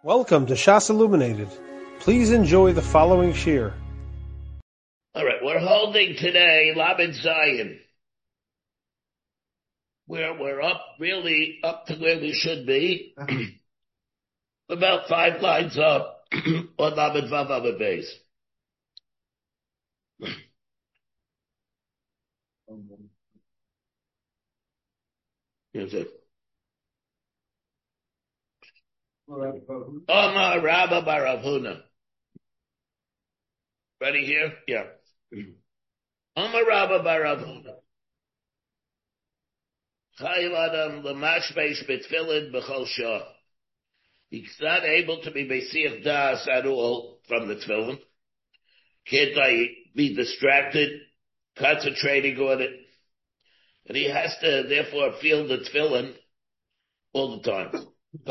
Welcome to Shas Illuminated. Please enjoy the following shir. All right, we're holding today Lamed Zion. We're up to where we should be. About 5 lines up on Lamed Vav Lamed Beis. Here's it. Omar Rabba bar Rav Huna. Ready here? Yeah. Omar Rabba bar Rav Huna. Chayiv Adam l'mashmeish b'tfilin b'chol shah. He's not able to be Mesiach Das at all from the tefillin. Can't be distracted, concentrating on it. And he has to, therefore, feel the tefillin all the time.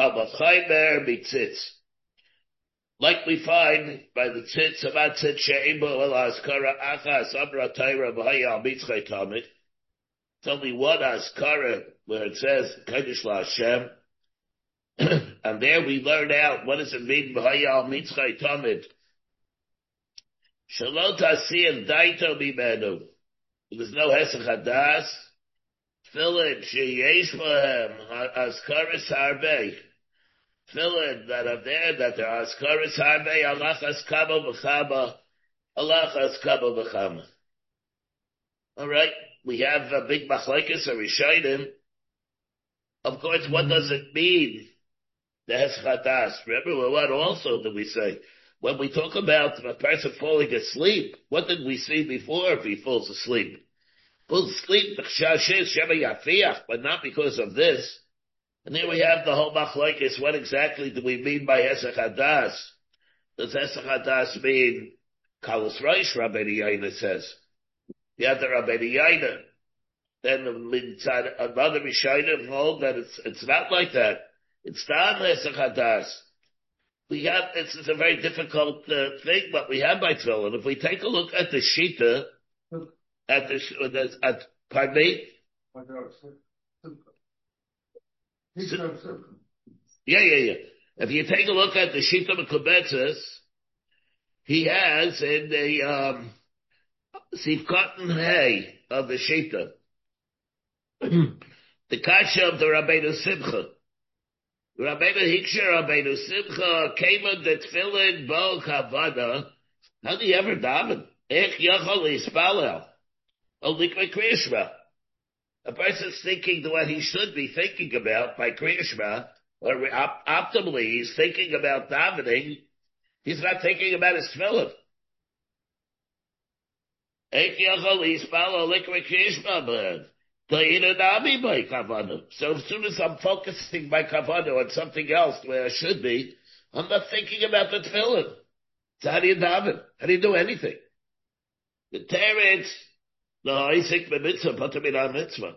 Like we find by the tzitz about tzitz she'imbo el azkara achas amra taira v'haya al mitzchay tamid. It's only one azkara where it says Kaddish LaHashem. And there we learn out what does it mean v'haya al mitzchay tamid. Shalot asiyah daito bimenu. There's no hesach hadas. Tefillin sheyesh lahem azkaras harbei. Tefillin that are there, that there are azkaras harbei, alachas kama v'chama, alachas kama v'chama. All right, we have a big machlekes or rishonim. Of course, what does it mean? The hesach hadas. Remember what also did we say? When we talk about a person falling asleep, what did we see before if he falls asleep? Falls asleep, but not because of this. And here we have the whole machlokes. What exactly do we mean by hesach hadas? Does hesach hadas mean kalus reish? Rabbeinu Yaina says. The other Rabbeinu Yaina. Then another Rishonim hold that it's not like that. It's not hesach hadas. We have, this is a very difficult thing, but we have by tefillin. If we take a look at the shita, pardon me? Yeah. If you take a look at the shita Mekubetzes, he has in the Sifkatan Hay of the shita, the kasha of the Rabbeinu Simcha. Rabbeinu Hiksha, Rabbeinu Simcha, came on the tefillin bo kavana. How do you ever daven? Ech yachol yispalel. Only by Kriya Shema. A person's thinking what he should be thinking about by Kriya Shema, or optimally he's thinking about davening, he's not thinking about his tefillin. Ech yachol yispalel only by Kriya Shema, man. So as soon as I'm focusing my kavanah on something else where I should be, I'm not thinking about the tefillin. So how do you daven? How do you do anything? The teretz, the Isaac b'mitzvah, patamid mitzvah.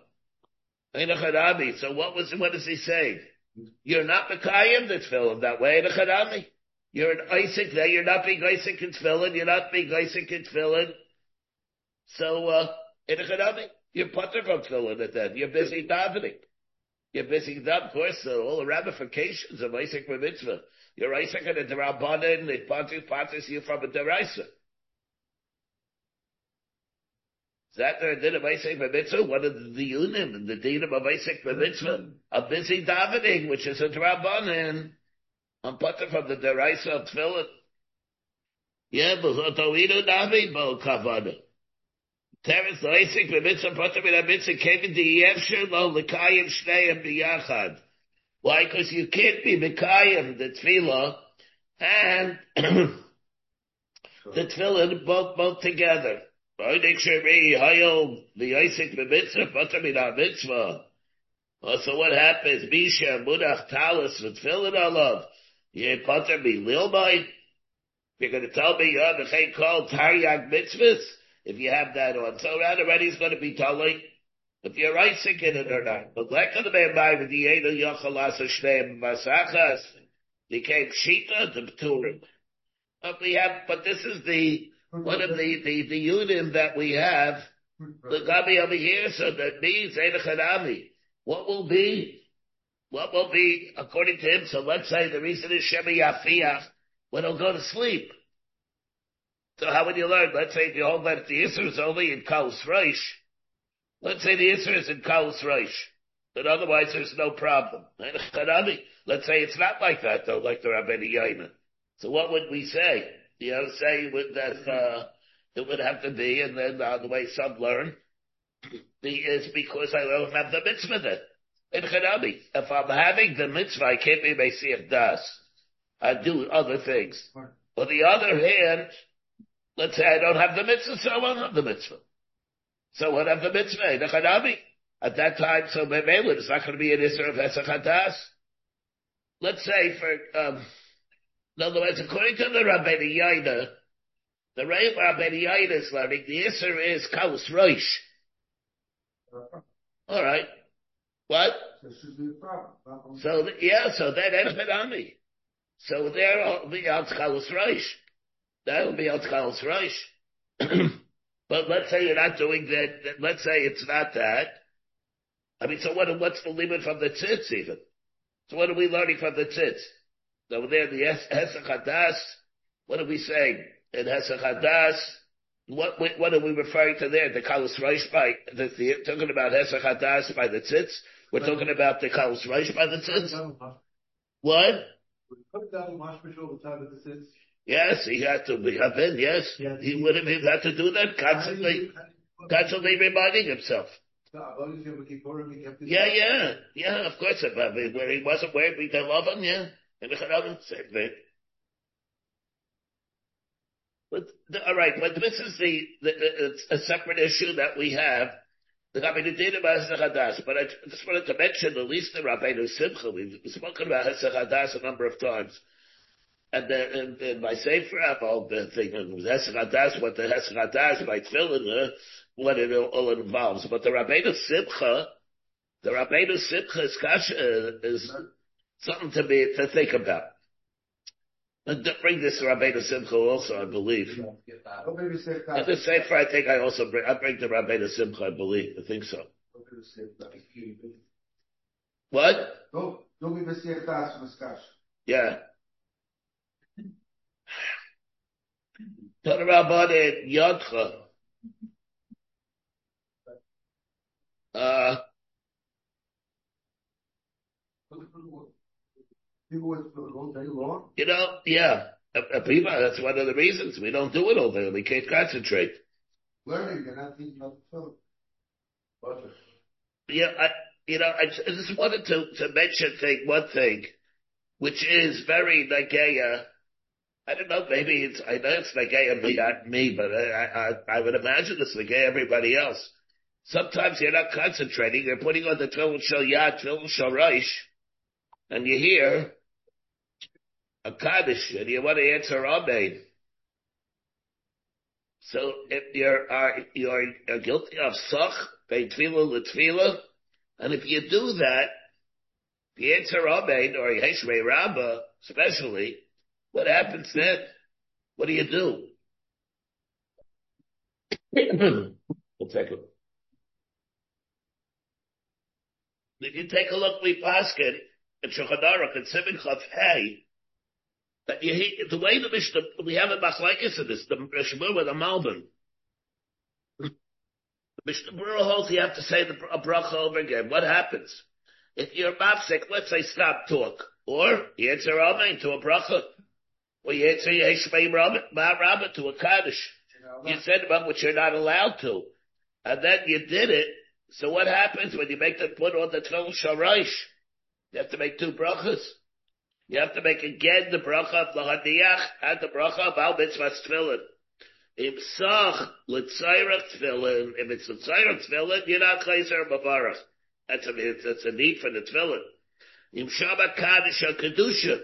So what is he saying? You're not mekayim the tefillin that way, Einachadami. You're an Isaac there, you're not being Isaac in tefillin, you're not being Isaac in tefillin. So, Einachadami. You're putter from tefillin at that. You're busy davening. You're busy davening. Of course, all the ramifications of Isaac mitzvah. You're Isaac and a derabanan. It parties you from a deraisa. Is that the din of Isaac mitzvah? One of the unim and the din of Isaac mitzvah. A busy davening, which is a derabanan. I'm putter from the deraisa of tefillin. Yeah, but otoidu davi bo kavana. Teretz Isaac b'mitzvah pratam in mitzvah came into yevsher lo l'kayim shneim b'yachad. Why? Because you can't be mekayim the tefillah and the tefillin both together. Oidik sheri hayol the Isaac b'mitzvah pratam in mitzvah. So what happens? Misha munach talis v'tefillin alav. You pratam be lilmai. You're going to tell me you're the thing called taryag mitzvahs. If you have that on. So that already is going to be telling if you're Isaac in it or not. But like the man by the Yeda Yochalas Shneim Masachas, they came Shita to Turim. But this is one of the unim that we have, the Gabi over here, so that means Einachadami. What will be what will be according to him? So let's say the reason is Shema Yafiach when he'll go to sleep. So how would you learn? Let's say if you hold that the Isser is only in Kalus Reish. Let's say the Isser is in Kalus Reish. But otherwise there's no problem. Let's say it's not like that though, like the Rabbeinu Yaina. So what would we say? Say that, it would have to be, and then the way some learn, is because I don't have the mitzvah then. In Chanami, if I'm having the mitzvah, I can't be Mesiach Das. I do other things. On the other hand, let's say I don't have the mitzvah, so I won't have the mitzvah. So I won't have the mitzvah in Chanami. At that time, so maybe it's not going to be an Isser of Hesach Hadas. Let's say in other words, according to the Rabbeinu Yaina, the Rabbeinu Yaina is learning the Isser is Kalus Roish. All right. What? So then Edfedami. So there will be Al Kalus Roish. That will be Al Kalus Roish. But let's say you're not doing that. Let's say it's not that. I mean, so what's the limit from the tzitz even? So what are we learning from the tzitz? So there, the Hesach Hadas, what are we saying? In Hesach Hadas, what are we referring to there? The Kalus Reish by, talking about Hesach Hadas by the tzitz? We're talking about the Kalus Reish by the tzitz? What? Yes, he had to have been, yes. He would have had to do that constantly reminding himself. Yeah, of course. Where he wasn't wearing we can love him, yeah. And the Charavan, same thing. But all right, but this is it's a separate issue that we have. But I just wanted to mention at least the Rabbeinu Simcha. We've spoken about Hesach Hadas a number of times. And then in my Sefer all the thing of Hesach Hadas, what the Hesach Hadas by Tefillin, what it all involves. But the Rabbeinu Simcha is something to think about. And to bring this to Rabbeinu Simcha also, I believe. At the Sefer, I think I bring the Rabbeinu Simcha, I believe. I think so. What? Yeah. Talk about it, Yodcha. Yeah. People, that's one of the reasons we don't do it all day. We can't concentrate. Learning, you're not thinking about the film. Yeah, I just wanted to mention one thing, which is very Nageya. I don't know, maybe I know it's Nageya me, but I would imagine it's Nageya everybody else. Sometimes you're not concentrating, you're putting on the Tefillin Shel Yad, Tefillin Shel Reish, and you hear a Kaddish, and you want to answer Amen. So if you're guilty of Sach, Bein Tefillah L'Tefillah, and if you do that, if you answer Amen, or Yeshmei Rabbah, especially, what happens then? What do you do? One second. If you take a look, we paskin in Shulchan Aruch and Siman Chav Hey, that the way the Mishnah, we have a machlekes in this, the Mishnah with a Malbim. The Mishnah Berurah holds you have to say a bracha over again. What happens? If you're mafsek, let's say stop talk, or you answer Amen to a bracha, or you answer Yeshmei Rabbah to a Kaddish. You said about which you're not allowed to, and then you did it. So what happens when you make the put on the Tefillin Shel Reish? You have to make two brachas. You have to make again the bracha of Lahadiach and the bracha of Al Mitzvahs Tefillin. Im Sach L'Tzairach Tefillin. If it's L'Tzairach Tefillin, you're not Chayzer Mavarach. That's a need for the Tefillin. Im Shabbat Kaddish Kedusha.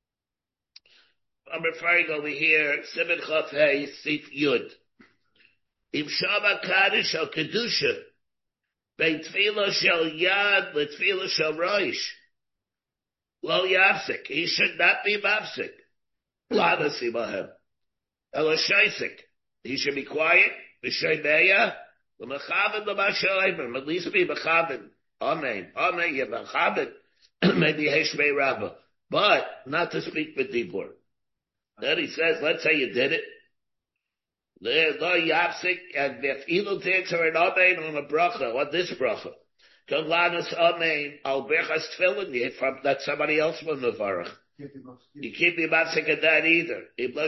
I'm referring over here, Siman Chav Hey Sif Yud. Im Shabbat Kaddish Kedusha. Bein Tefillah Shel Yad L'Tefillah Shel Reish. Lo Yafsik. He should not be mafsik. Lana Simahem. Elo Shaisik. He should be quiet. B'Shem Meya. L'Mechaven L'Mashalayim. At least be Mechaven. Amen. Amen. You're Mechaven. maybe Heshmei Rabbah, but not to speak with Dibur. Then he says, let's say you did it. Lo yapsik, and if Ilu to answer an amen on a bracha, what this bracha? Kavlanas amen, al berchas tefillin, from that somebody else will nevarach. You can't be mafsik at that either.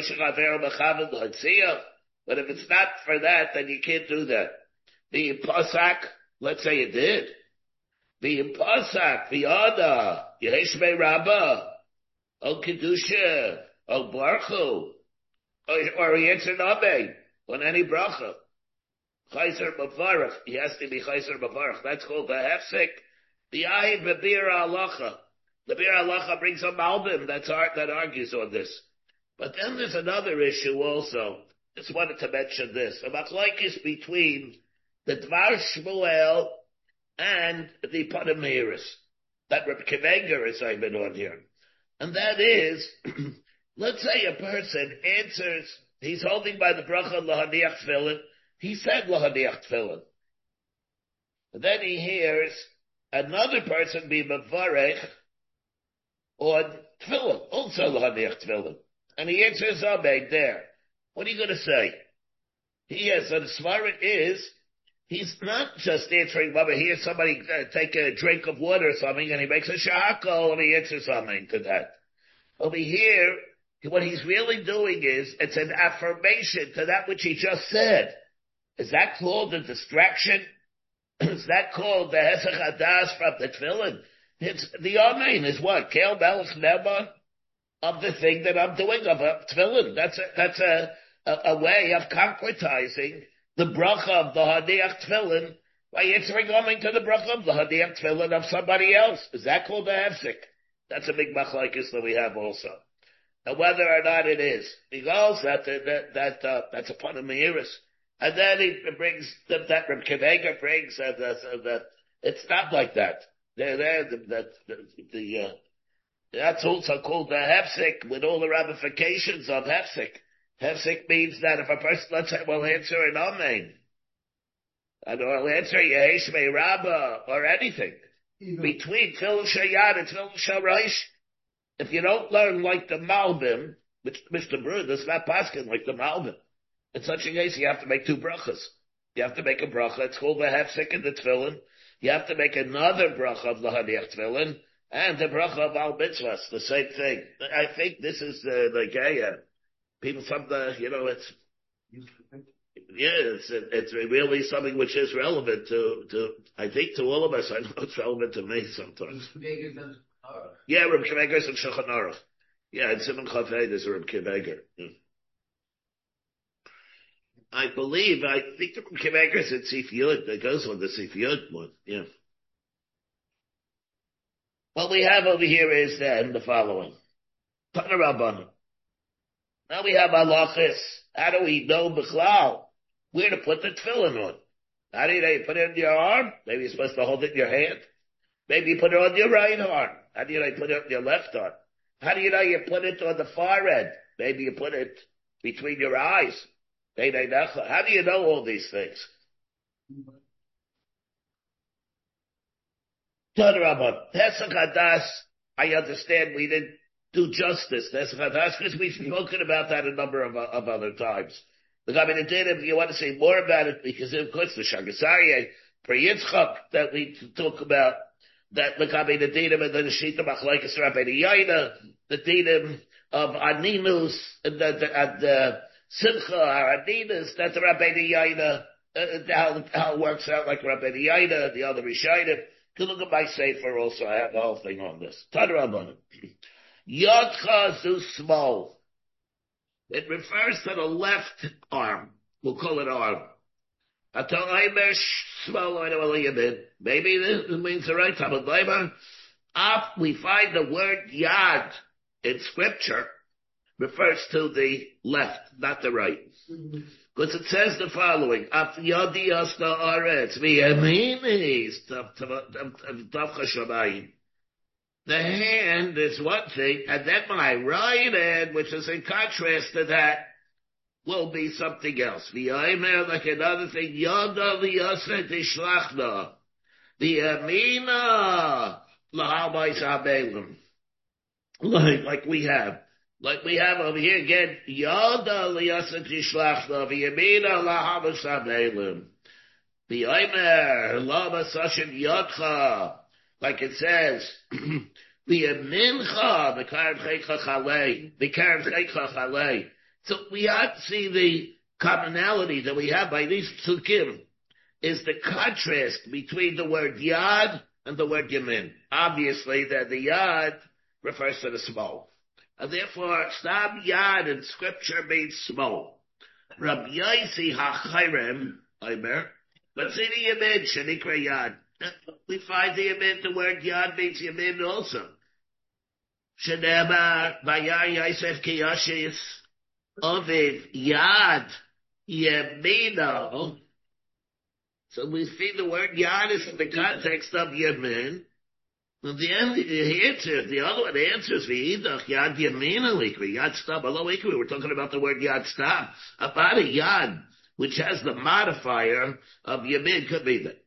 But if it's not for that, then you can't do that. The pasak, let's say you did. The pasak, the ada, Yeheshmei Rabbah, O Kedusha, O Baruchu, or he answered amen on any bracha. Chayzer Bavarach, he has to be Chayzer Bavarach. That's called the hefsek. The ayin bebir halacha. The Bir halacha brings a malbim that argues on this. But then there's another issue also. Just wanted to mention this. A machlokes between the Dvar Shmuel and the Panamiris. That Reb Kiveger is even on here. And that is, let's say a person answers, he's holding by the bracha lahaniach tefillin. He said lahaniach tefillin. And then he hears another person be mevarech on tefillin, also lahaniach tefillin. And he answers amen there. What are you going to say? He has, so the svara is, he's not just answering, but he hears somebody take a drink of water or something, and he makes a shahakol, and he answers something to that. Over here, what he's really doing is, it's an affirmation to that which he just said. Is that called a distraction? Is that called the hesach hadas from the tefillin? It's, the amen is what? Kel melech nema of the thing that I'm doing of a tefillin. That's a way of concretizing the bracha of the haniach tefillin by answering amen to the bracha of the haniach tefillin of somebody else. Is that called a hefsek? That's a big machlokes that we have also. Now whether or not it is, he goes that's a pun of Meiris. And then he brings that Reb Kiveger brings that it's not like that. That's also called the hefsek with all the ramifications of hefsek. Hefsek means that if a person, let's say, will answer an amen, and will answer Yeheshmei Rabbah or anything between Tefillin Shayad and Tefillin Sharash, if you don't learn like the Malbim, which Mr. Brewer does not paskin like the Malbim, in such a case you have to make two brachas. You have to make a bracha. It's called the hefsek in the Tefillin. You have to make another bracha of the Haniach Tefillin and the bracha of Al Mitzvahs, the same thing. I think this is people from the, it's really something which is relevant to I think to all of us. I know it's relevant to me sometimes. Yeah, Reb Kiveger is in Shulchan Aruch. Yeah, in Simon Chafei there's a Reb Kiveger. I think the Reb Kiveger is in Sif Yud. That goes on the Sif Yud one. Yeah. What we have over here is then the following. Tana Rabbanan. Now we have halachas. How do we know b'chlal where to put the tefillin on? How do you put it in your arm? Maybe you're supposed to hold it in your hand. Maybe you put it on your right arm. How do you know you put it on your left arm? How do you know you put it on the forehead? Maybe you put it between your eyes. How do you know all these things? Pesach Hadas, I understand we didn't do justice. Pesach Hadas, because we've spoken about that a number of other times. Look, I mean, if you want to say more about it, because of course the Shagasarye, Per Yitzchak, that we talk about, that look, I mean, the dinim and the Shita Machlokes Rabbeinu Yaina, the dinim of Aninus and the Simcha Aninus, that the Rabbeinu Yaina, how it works out like Rabbeinu Yaina, the other Rishayim. You look at my Sefer also, I have the whole thing on this. Tadrabanan. Yodcha zu small. It refers to the left arm. We'll call it arm. Maybe this means the right time. We find the word yad in scripture refers to the left, not the right. Because it says the following, the hand is one thing, and then my right hand, which is in contrast to that, will be something else. Like another thing, the amina Lahabais Abelim. Like we have. Like we have over here again, Yada liyasa tishlach la v'yamina lahabais Abelim. V'yomer lama sashim yodcha. Like it says, v'yamincha v'karev chaycha chalei. V'karev chaycha chalei. So we have to see the commonality that we have by these psukim is the contrast between the word yad and the word yamin. Obviously, that the yad refers to the small. And therefore, stam yad in scripture means small. Rabbi Yaisi ha'chayrem, Omer, but see the yamin, shenikra yad. We find the yamin, the word yad means yamin also. Shenemar, Bayar Yosef Kiyashis, Ovid yad yamino. So we see the word yad is in the context of yamin. And the answer, the other one answers v'idach yad yamina likri, yad stam alo likri. We're talking about the word yad stam. About a yad, which has the modifier of yamin, could be that.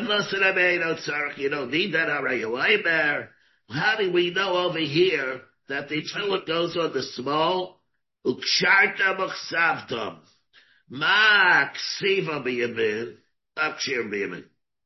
How do we know over here that the tefillah goes on the small? Uksharta machsavtam. Ma ksiva b'yamin. Akshir b'yamin.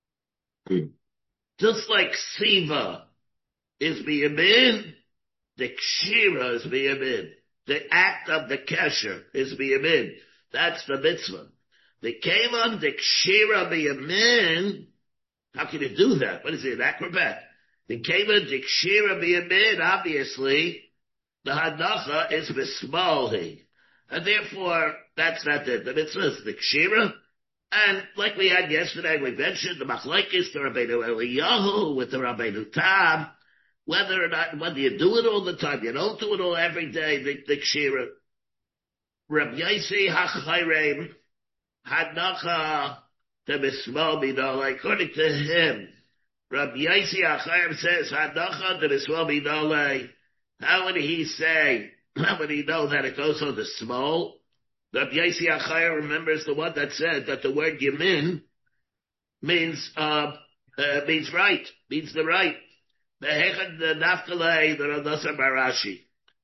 Just like siva is b'yamin, the kshira is b'yamin. The act of the kesher is b'yamin. That's the mitzvah. The kevan, the kshira b'yamin. How can you do that? What is it, an acrobat? The kevan, the kshira b'yamin, obviously, the hadacha is b'smalhi. And therefore, that's not it. The mitzvah is the kshira. And like we had yesterday, we mentioned the machlekes, the Rabbeinu Eliyahu with the Rabbeinu Tam, whether or not, whether you do it all the time, you don't do it all every day, the kshira. Rabbi Yaisi ha'chayrem, hadacha, the mismal midolei. According to him, Rabbi Yaisi ha'chayrem says, hadacha, the mismal midolei. How would he say, how would he know that it goes on the small? Rabbi Yaisi Achaya remembers the one that said that the word yamin means right, means the right. Behechad the naftalei the Radasa Barashi.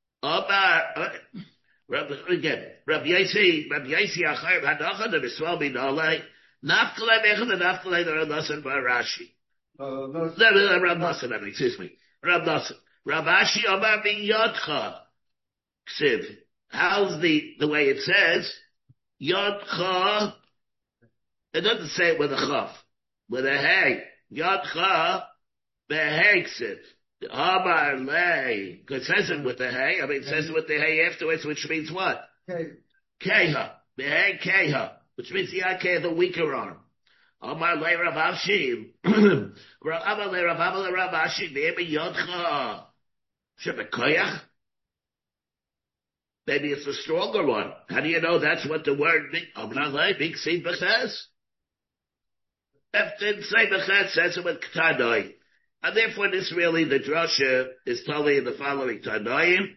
Again, Rabbi Yaisi Achaya hadacha the miswal midolei naftalei behechad the naftalei the Radasa Barashi. Rab Nassan, excuse me. Rab Nassan. Ravashi Omar b'yodcha. Ksiv. How's the way it says? Yodcha. It doesn't say it with a chaf. With a hey. Yodcha behei ksiv. Omar lei. Because it says it with the hey. I mean, it says it with the hey afterwards, which means what? Keha. Behei keha. Which means the akeh, the weaker arm. Omar lei Rav Ashi. Omar lei Rav Ashi. Maybe Yodcha. Shebekoyach. Maybe it's a stronger one. How do you know that's what the word big seed says? If didn't say Bechet, says it with Tanoi. And therefore this really, the drasha is totally in the following Tanoim.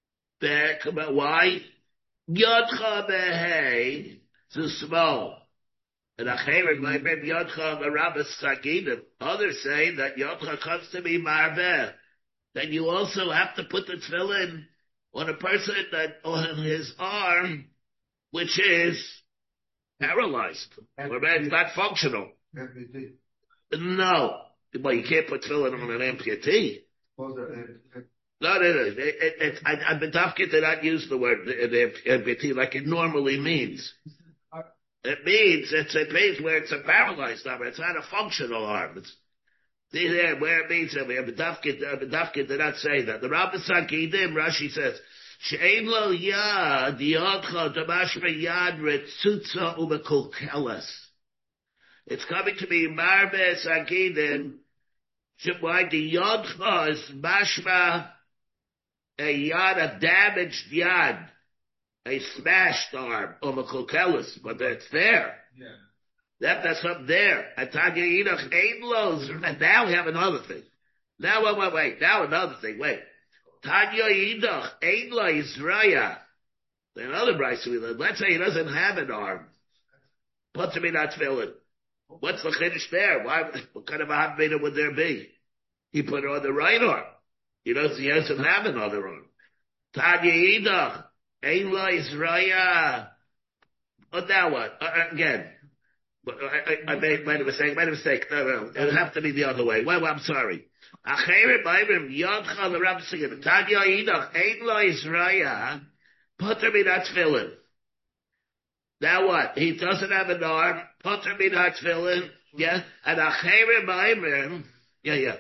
Why? Yodcha behei, it's small. And Acherim, like Yodcha Barabbas Sagidim. Others say that Yodcha comes to be Marveh. Then you also have to put the tefillin on a person that on his arm, which is paralyzed, or it's not functional. Amputee. No, well, you can't put tefillin on an amputee. No. I've been talking to not use the word amputee like it normally means. It means it means where it's a paralyzed arm. It's not a functional arm. It's, see there where it means B'dafkid did not say that. The Rabbis Sakidim, Rashi says, She'ein lo yad yodcha damashma yad retzutza umekulkeles. It's coming to be Marbe Sakidim. Why the yodcha is mashma a yad, a damaged yad, a smashed arm, umekulkeles, but it's there. Yeah. That's up there. And now we have another thing. Now, wait. Now another thing. Wait. Tanya Yidach, Ein Lo Yisraya. Another Bryce we learned. Let's say he doesn't have an arm. Puts me not filling. What's the chiddush there? Why? What kind of a hot would there be? He put it on the right arm. He doesn't have another arm. Tanya Idach, Ein Lo Yisraya. Oh, now what? Again. I made a mistake. No. It'll have to be the other way. Well, I'm sorry. Acherim Ba'imrim Yodcha, the Rav singing, Tanya Idach, Ein Lo Yisraya, Putter Minat Tefillin. Now what? He doesn't have an arm, Putter Minat Tefillin, yeah? And Acherim Ba'imrim, yeah.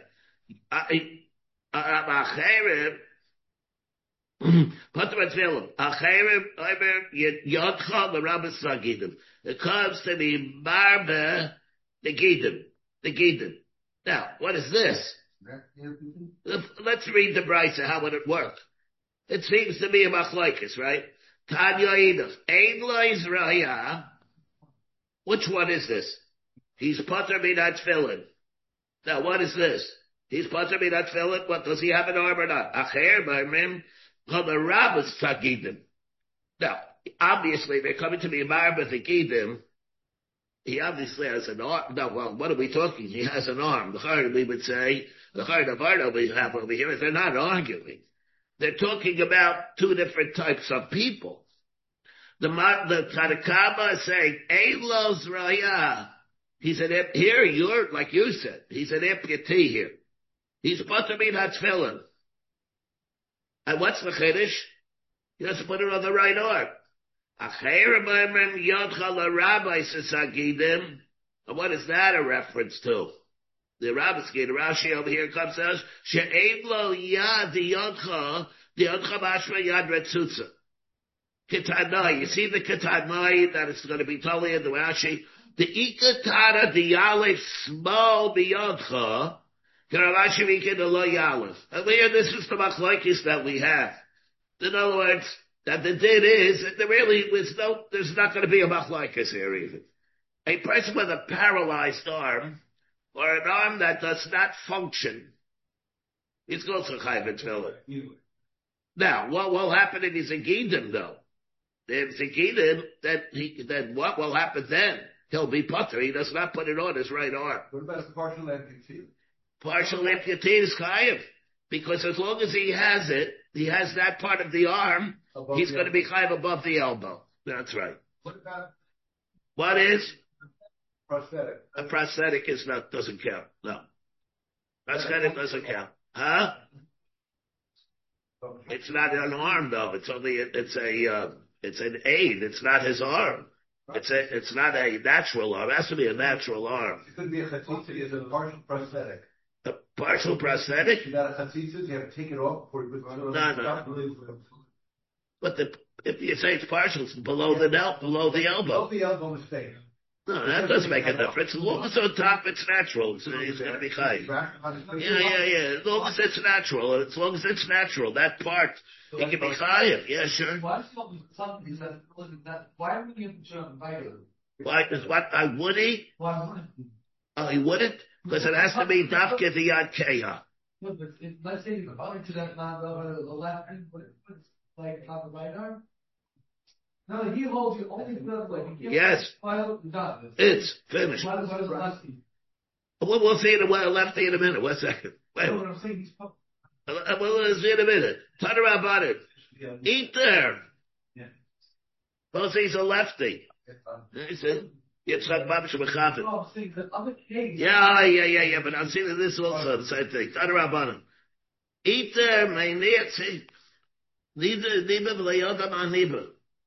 Acherim, Putter Minat Tefillin. Acherim Ba'imrim Yodcha, the Rav Sagidim. It comes to the Marbe, the Gidim. Now, what is this? Let's read the Brisa. How would it work? It seems to be a machlokes, right? Tanya Idach, Ein Lo Yisraya. Which one is this? He's Pater Minat Tefillin. Now, what is this? He's Pater Minat Tefillin. What, does he have an arm or not? Acher Ba'imrim Rabbis Sagidim. Now, obviously, they're coming to the Marbe the Gidim. He obviously has an arm. No, well, what are we talking? He has an arm. The Chayr, we would say, the Chayr of Arda we have over here, they're not arguing. They're talking about two different types of people. The Tanakama is saying, Ein Lo Yisraya. He's an here, you're, like you said, he's an amputee here. He's Pater Minat Tefillin. And what's the Chiddush? He has to put it on the right arm. And what is that a reference to? The Rabbis the Rashi over here comes to us, She'ein lo yad yodcha mashma yad retzutza. Ketanai, you see the ketanai that is going to be totally in the Rashi? The ikatara the yalef small biyodcha, Keravashi vikin lo yalef. And this is the machlokes that we have. In other words, that the din is that there's not going to be a machlokes here even. A person with a paralyzed arm, or an arm that does not function, he's going to chayv tefillin. Now, what will happen if he's a gidim though? If he's a gidim, then what will happen then? He'll be putter. He does not put it on his right arm. What about a partial amputee? Partial amputee is chayiv, because as long as he has it, he has that part of the arm, he's going to be chayiv above the elbow. That's right. What about? What is? Prosthetic. A prosthetic doesn't count. No. Prosthetic doesn't count. Huh? It's not an arm though. It's an aid. It's not his arm. It's not a natural arm. It has to be a natural arm. It could be a chatzitza. It's a partial prosthetic. A partial prosthetic? You got a chatzitza, you have to take it off before you put it on. No. But if you say it's partial, it's below the elbow. Below the elbow mistake. No, that doesn't make a difference. As long as on top it's natural, he's going to be chayiv. Yeah. As long as it's natural, that part, he can be chayiv. Yeah, sure. Why would you invite him? Why? Is what? Would he? Why? Oh, he wouldn't? Because it has to be dafke the yad keya. No, but let's say you're going to that the left hand, like on the right arm. No, he holds you only like yes. It's finished. We'll see the lefty in a minute. 1 second. Wait. What I'm saying, we'll see in a minute. Turn around about it. Eat there. Yeah. Both he's a lefty. You see? Yitzchak Babish Mechavit. No, I'm saying the other case. Yeah. But I'm seeing this also the same thing. Turn around about him. Eat there, my see. Neither v'layodam aniba.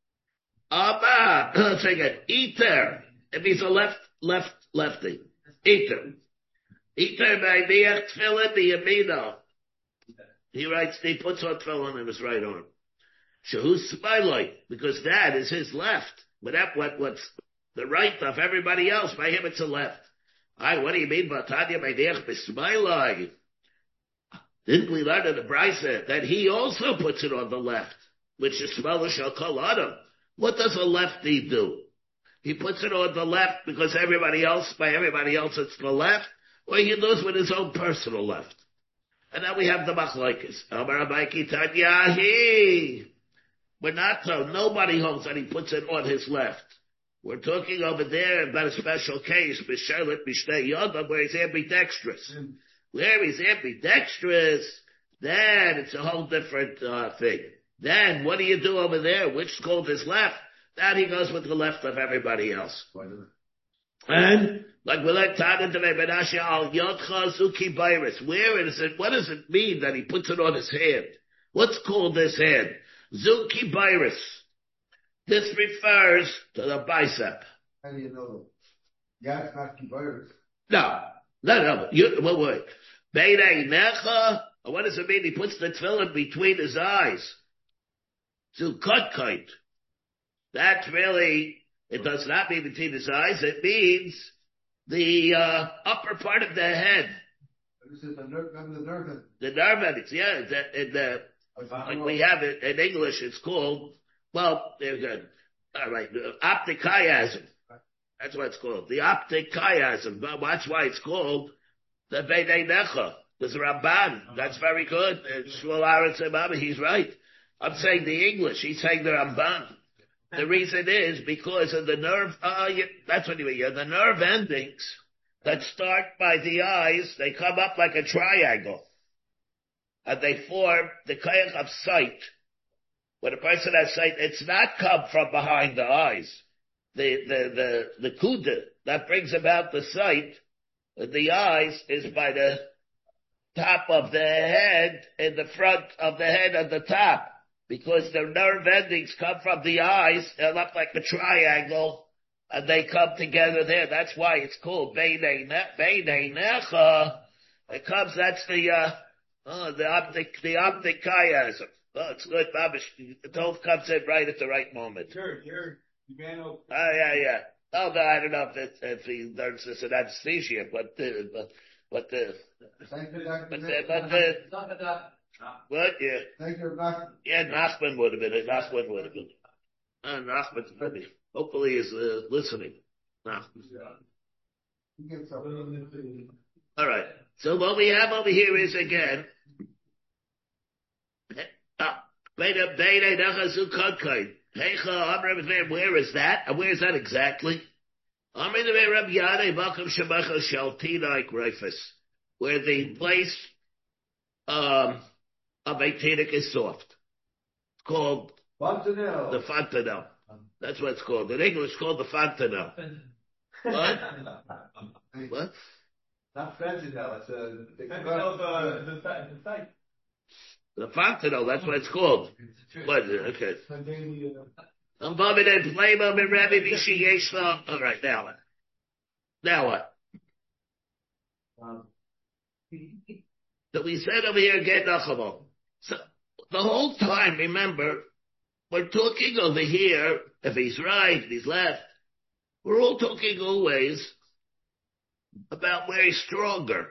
Let's say again. Eater. If he's a lefty. Eater. Eater by Niach Tefillin B'Yamino. He puts on tefillin in his right arm. Shehu's Smailoi, because that is his left. But what's the right of everybody else? By him it's a left. What do you mean, Batanya by Niach B'Smailoi? Didn't we learn in the Brisa that he also puts it on the left, which is Shmala Shal Kol Adam? What does a lefty do? He puts it on the left because by everybody else it's the left, or he does with his own personal left. And now we have the machlokes. Amar Abayi Tanyahi. We're not so. Nobody holds that he puts it on his left. We're talking over there about a special case, B'Shelet B'Shtei Yodam, where he's ambidextrous. Where he's ambidextrous, then it's a whole different thing. Then what do you do over there? Which scold is left? That he goes with the left of everybody else. And like we like Tana today, Menashe al Yotcha Zuki Virus. Where is it? What does it mean that he puts it on his hand? What's called this hand? Zuki Virus. This refers to the bicep. How do you know? Yeah, it's not virus. No. Wait. Beinei Necha. What does it mean? He puts the tefillin between his eyes. Zukot. That really, it does not mean between his eyes. It means the upper part of the head. This is the nerve endings. The nerve endings, yeah. Like we have it in English, it's called, well, they're good. All right, optic chiasm. That's what it's called. The optic chiasm. But that's why it's called the Beinei Necha. There's a Ramban. That's very good. Shmuel Aretz Imam, he's right. I'm saying the English. He's saying the Ramban. The reason is because of the nerve, that's what you mean. The nerve endings that start by the eyes, they come up like a triangle. And they form the koyach of sight. When a person has sight, it's not come from behind the eyes. The kuda that brings about the sight, the eyes, is by the top of the head, in the front of the head at the top. Because the nerve endings come from the eyes, they're up like a triangle, and they come together there. That's why it's called Beinei Necha. It comes, that's the optic chiasm. Oh, it's good, Babish. The Tov comes in right at the right moment. Sure. Oh, yeah. Oh, no, I don't know if he learns this in anesthesia, but what? Yeah. Thank you, Nachman. Yeah, Nachman would have been. Nachman's maybe. Hopefully he's listening. Nachman. All right. So what we have over here is again, where is that? And where is that exactly? Where the place of Aitinik is soft. It's called Fontanelle. The fontanelle. That's what it's called. In English, it's called the fontanelle. What? What? Not Fontanelle. It's The fontanelle, that's what it's called. What? Okay. All right, now what? So we said over here, get Nachamo. So the whole time, remember, we're talking over here, if he's right, if he's left, we're all talking always about where he's stronger.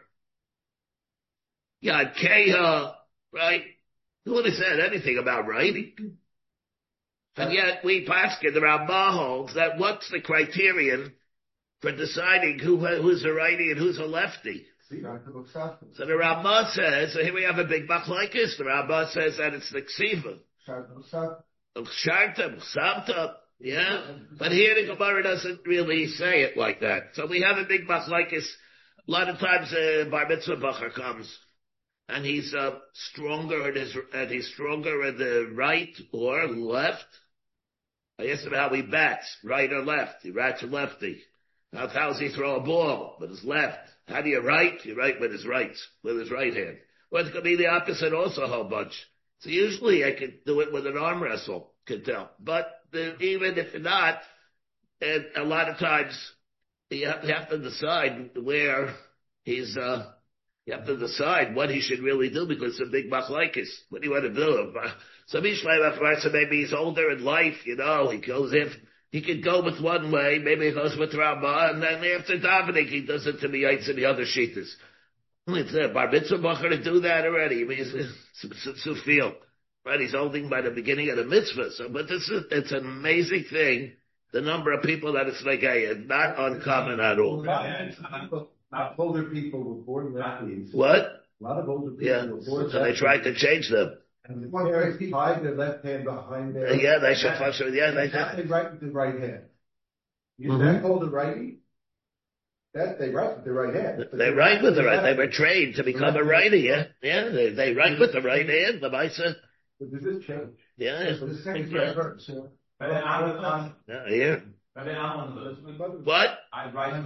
Yad Keha, right? Who would have said anything about writing? And yet we paskin, the Rambam holds that what's the criterion for deciding who's a righty and who's a lefty? So the Rambam says, so here we have a big machlokes. The Rambam says that it's the ksiva. Shartam, samtam, yeah. But here the Gemara doesn't really say it like that. So we have a big machlokes. A lot of times Bar Mitzvah Bacher comes, and he's stronger and he's stronger in the right or left. I asked him how he bats, right or left. He rats lefty. How does he throw a ball with his left? How do you write? You write with his right hand. Well, it's going to be the opposite also a whole bunch. So usually I could do it with an arm wrestle, could tell. But even if not, and a lot of times you have to decide where he's, you have to decide what he should really do because it's a big machlokes. What do you want to do? So maybe he's older in life, he goes he could go with one way, maybe he goes with Rambam, and then after davening he does it to the Yaitz and the other Shittas. It's a Bar Mitzvah Bacher to do that already. I mean, it's a feel. Right, he's holding by the beginning of the mitzvah. So, but it's an amazing thing, the number of people that it's like, hey, not uncommon at all. Older people were born lefties. What? A lot of older people were born lefties. So they tried to change them. And the parents tied their left hand behind their... Yeah, they should function. Yeah, they should. Right with the right hand. Is that called a righty? That they write with the right hand. They write with the right. They were trained to become a writer. Yeah, they write with the right hand. The Maisa. But does this change? Yeah. The same verse. Yeah. Here. What? I write.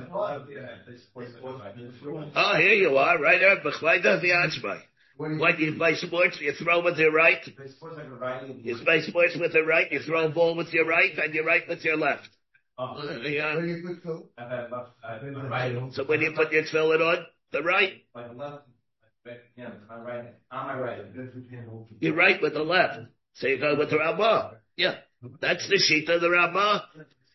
Oh, here you are, right there. B'chlayda v'atzmai. When you play sports, you throw with your right. You play sports with the right. You throw a ball with your right, and you write with your left. Yeah. Where do you put Phil? So when you put your tefillin on, the right. Yeah, my right. On my right. You write with the left. So you go with the Ramah. Yeah. That's the sheet of the Ramah.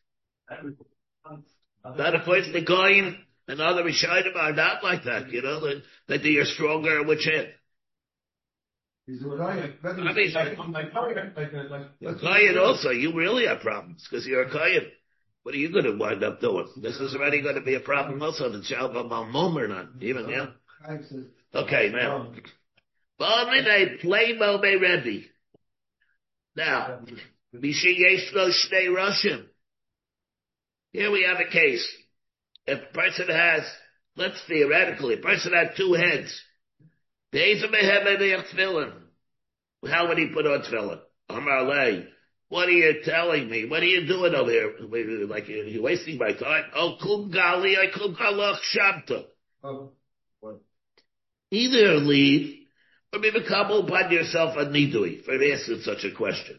That of course the Goyim and other Rishonim are not like that, you know, that they are stronger in which hand. He's a Ryan. I mean, a Kohen also, you really have problems because you're a Kohen. What are you going to wind up doing? This is already going to be a problem also. The child of Malmum or not, even, yeah? Okay, now. Now, here we have a case. If a person has, let's theoretically, a person had two heads. How would he put on tefillin? Amar Lei, what are you telling me? What are you doing over here? Like, you're wasting my time. Oh, kum gali, I kum galach shabta. Either leave, or maybe come upon yourself a nidui for answering such a question.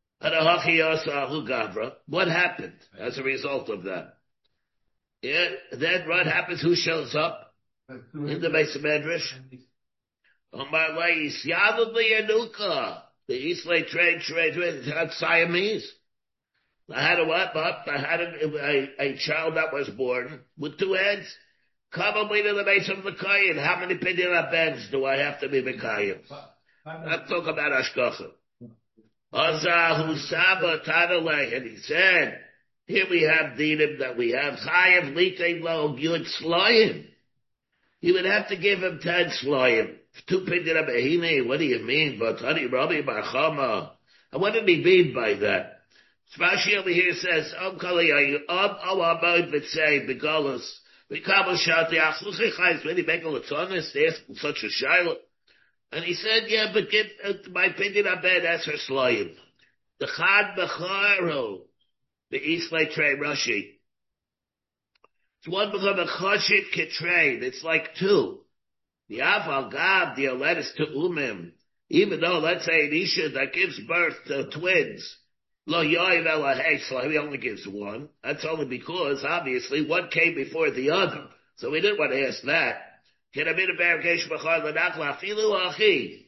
What happened as a result of that? Yeah, then what happens? Who shows up in the base of Medrash? Omar Leis, Yavad Yanuka. The Eastlake trade had Siamese. I had a what? I had a child that was born with two heads. Come away to the base of the Kayan. How many Pidira bends do I have to be the Kayan? Let's talk about Ashkocha. Azahu Saba Tadalei, and he said, here we have Dinim that we have Chayav Lite Lo Yud Sloyim. He would have to give him 10 Sloyim. Two Pidira Behine, what do you mean? Batani Rabbi Barchama. And what did he mean by that? Rashi over here says, Kali Amod V'tzei Begalus. V'kabel Shati Achluchi Chayz, when he make a Latonis, they asked such a Shiloh. And he said, yeah, but give my Pidira Ben Esher Sloyim. The Chad Becharo. The Eastlake Trey Rashi. It's one become a Chashit Ketrade. It's like two. The Aval Gab, the Aletis to Umim. Even though, let's say, an Isha that gives birth to twins, Lo Yoiv Elahei, so he only gives one. That's only because, obviously, one came before the other. So we didn't want to ask that. Can I be the Barakesh Bachar Lanachla Filu Achi?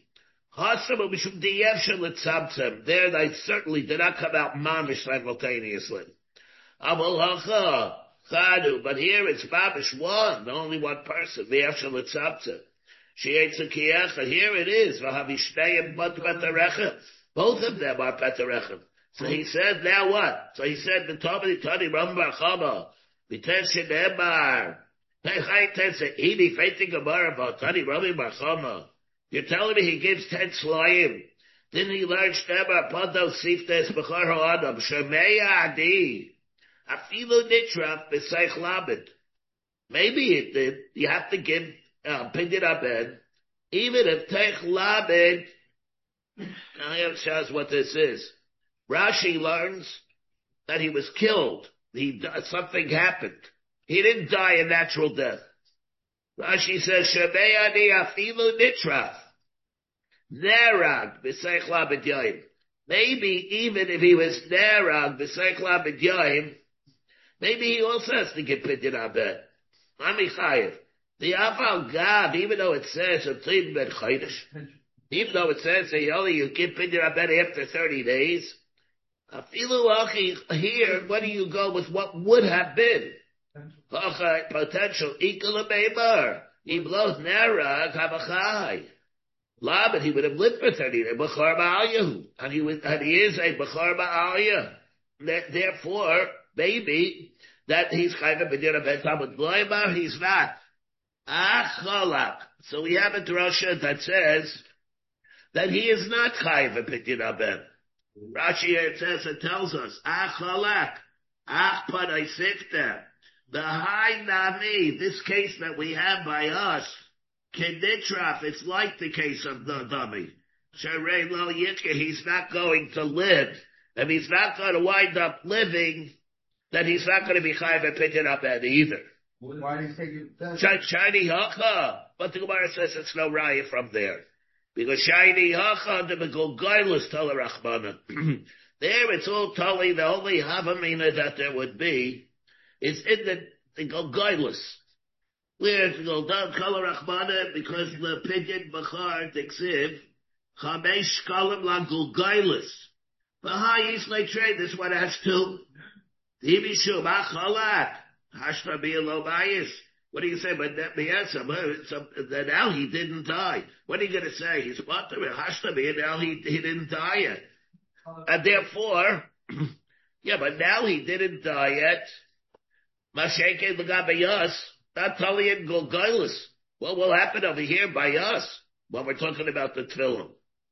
There they certainly did not come out mamish simultaneously. But here it's mamish one, only one person. She ate a kiyach, here it is. Both of them are petarechem. So he said, now what? So he said, the Tani Rambar Chama, V'teshin Emar. You're telling me he gives 10 slayim. Didn't he learn Shnebar Podo Siftes Bechar Ho'adam Shemei Adi Afilu Nitraf B'Seich Labed? Maybe it did. You have to give Pindit Abed, even if Teich Labed. Now here it says what this is. Rashi learns that he was killed. Something happened. He didn't die a natural death. Rashi says, Shemei Adi Afilu Nitraf. Nerag B'Seich Labed Yoim. Maybe even if he was Nerag B'Seich Labed Yoim, maybe he also has to get Pidyon Abed. Amichayev. The Aval Gab, even though it says, even though it says that you give Pidyon Abed after 30 days, Afilu Achi, here, where do you go with what would have been? Potential equal a Beibar. He blows Nerag Havachai. But he would have lived for 30 days. Bechar Ba'alyahu. And he is a Bechar Ba'alyah. Therefore, maybe, that he's Chayva B'dir Abed Talmud Loimar, he's not. Cholak. So we have a drasha that says that he is not Chayva B'dir Abed. Rashi here it tells us, Cholak. Panay Sifta. The high nami, this case that we have by us, kenitraf, it's like the case of the dummy. Sharei lo yitka, he's not going to live. If he's not going to wind up living, then he's not going to be chayav and picking up that either. Why do you say that? Shiny hacha, but the Gemara says it's no raya from there. Because shiny hacha, the megolgailus talarachmana. There it's all totally, the only havamina that there would be is in the golgailus. Where it's goldan talarachmana, because the pidyon bachar tiksiv, chamesh shkalim la golgailus. But how you like trade, this one has two. Hibishu machalak. Hashta be lo bias. What do you say? But that now he didn't die. What are you going to say? He's about to be Hashta be, now he didn't die yet. And therefore, yeah, but now he didn't die yet. Masheke l'gabayas, not totally in Golgailas. What will happen over here by us when we're talking about the tefillin?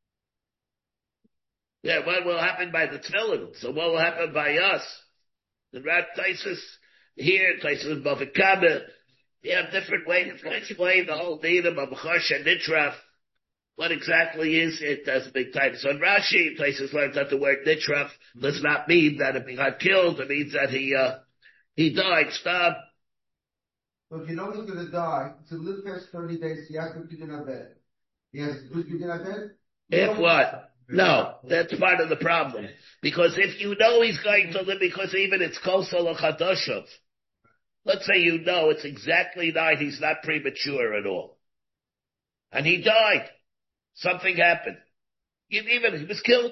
Yeah, what will happen by the tefillin? So what will happen by us? The Rat Taisus here, Taisus Bavikabe, you have different ways to explain the whole Needham of Chash and Nitraf. What exactly is it? That's a big time. So in Rashi, Taisus learns that the word Nitraf does not mean that if he got killed, it means that he died. Stop. So if you know he's going to die, to live past 30 days, he has to be in a bed. He has to be in a bed? If what? No, that's part of the problem. Because if you know he's going to live, because even it's kosel chadashov, let's say you know it's exactly night, he's not premature at all. And he died. Something happened. He was killed.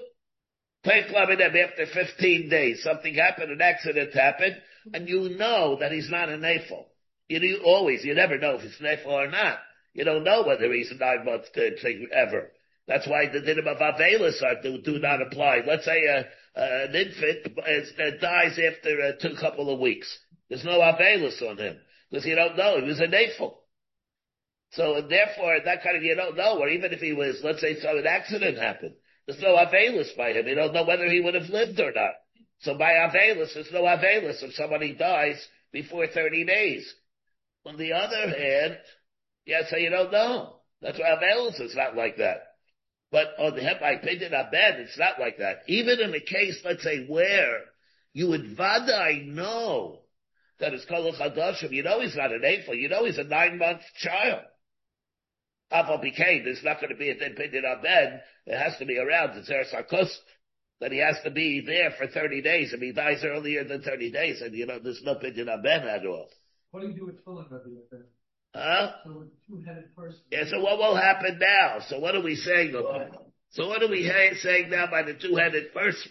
After 15 days, something happened, an accident happened, and you know that he's not a nafel. You never know if it's nafel or not. You don't know whether he's a 9 month thing ever. That's why the dinim of Avelis do not apply. Let's say an infant dies after a couple of weeks. There's no Avelis on him. Because you don't know. He was a nafel. So therefore, that kind of, you don't know. Or even if he was, let's say an accident happened. There's no Avelis by him. You don't know whether he would have lived or not. So by Avelis, there's no Avelis if somebody dies before 30 days. On the other hand, so you don't know. That's why Avelis is not like that. But on the Hepai Pidyon Abed, it's not like that. Even in a case, let's say, where you would vadai know that it's Kol Chadashim, you know he's not an Eiffel, you know he's a 9-month child. Aval became, there's not going to be a Pidyon Abed, it has to be around, it's Eretz that he has to be there for 30 days. If he dies earlier than 30 days, and there's no Pidyon Abed at all. What do you do with tefillin, Rabbi? Huh? So with a two-headed person. Yeah, so what will happen now? So what are we saying? So what are we saying now by the two-headed person?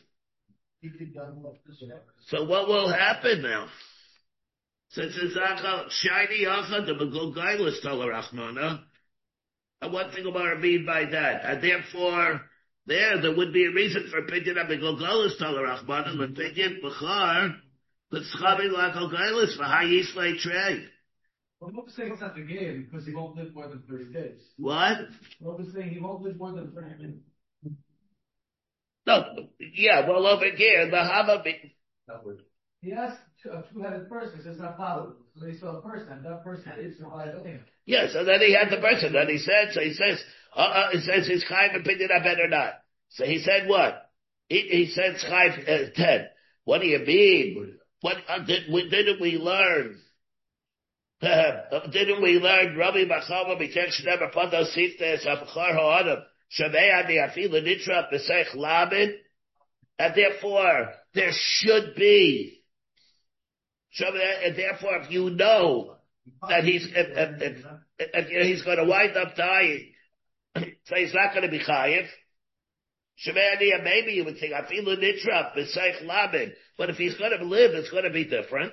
So what will happen now? Since it's shiny achad, the megolgailus talarachmana, and what thing about our mean by that? And therefore, there would be a reason for pidyon of megolgailus talarachmana, but pidyon b'char, but schabi la'golgailus v'hayislei trey. Well, Mok's saying it's not the game because he won't live more than 30 days. What? Mok is saying he won't live more than 30 days. No, yeah, well over here, the Hava... He asked a two-headed person, says it's not possible. So he saw a person, and that person is the Yeah, so then he had the person, then he says, it says his chayv opinion I better not. So he said what? He said chayv 10. What do you mean? What, didn't we learn? Didn't we learn Rabbi Bachama B'Kech Shneber Pando Siftes Avachar Ha'adam Shamei Ani Afila Nitra B'Seich Lamed, and therefore there should be. And therefore, if you know that he's going to wind up dying, so he's not going to be chayiv. Shemei Ani, maybe you would think Afila Nitra B'Seich Lamed, but if he's going to live, it's going to be different.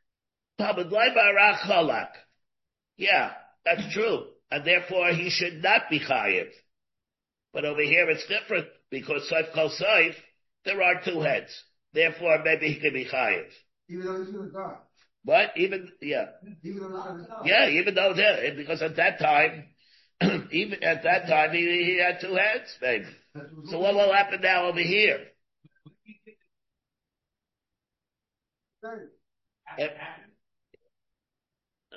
Yeah, that's true. And therefore he should not be chayiv. But over here it's different, because Saif Kol Saif, there are two heads. Therefore maybe he can be chayiv. Even though he's going to die. What? Even though he's going to die. Yeah, even though because at that time, he had two heads, maybe. So what will happen now over here?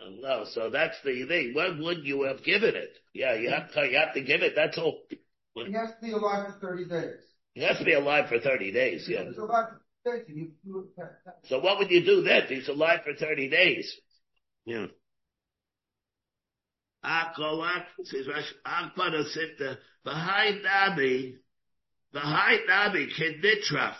No. So that's the thing. When would you have given it? Yeah, you have to give it. That's all. He has to be alive for 30 days. He has to be alive for 30 days. Yeah. He's alive for 30 days. So what would you do then? He's alive for 30 days. Yeah. Akolak says Akbara Sifta behind Nabi Keditraf